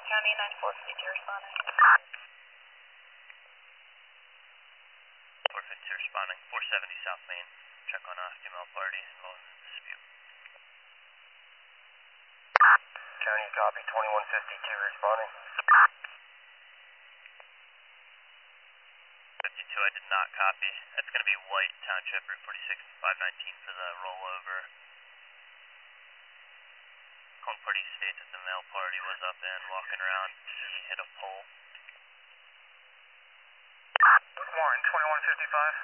County 9452 responding. 452 responding. 470 South Main. Check on female party as well as dispute. County copy. 2152 responding. 52, I did not copy. That's going to be White Township, Route 46 and 519 for the rollover. Cone Party states that the male party was up and walking around. He hit a pole. Warren, 2155.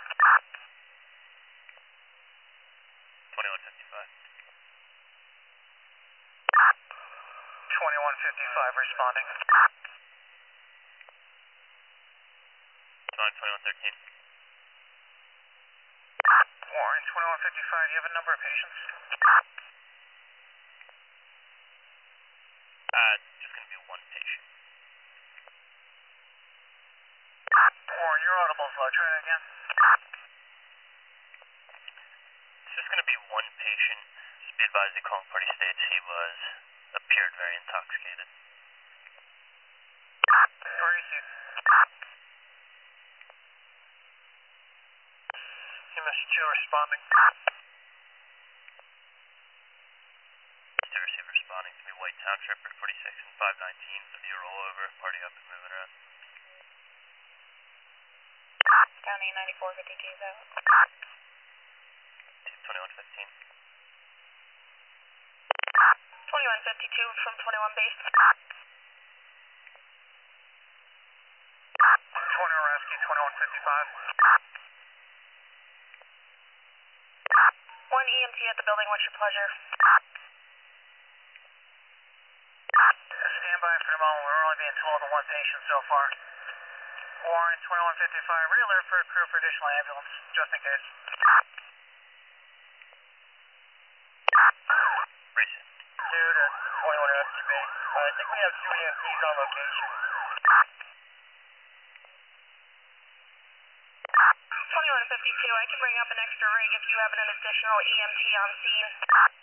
2155. 2155 responding. 2113. Warren, 2155, do you have a number of patients? Just going to be one patient. Warren, you're audible, so I'll try that again. It's just going to be one patient. Just be advised the Cone Party states he appeared very intoxicated. Where is he? MS2 responding. To receive responding to me, White Township, Route 46 and 519 for the rollover. Party up and moving around. County 9452 is out. 2115. 2152 from 21 base. 21 rescue, 2155. One EMT at the building, what's your pleasure? Stand by for a moment, we're only being told of one patient so far. Warren, 2155, re-alert for a crew for additional ambulance, just in case. Recent. 2 to 21 rescue base. I think we have 2 EMTs on location. 2152, I can bring up an extra rig if you have an additional EMT on scene.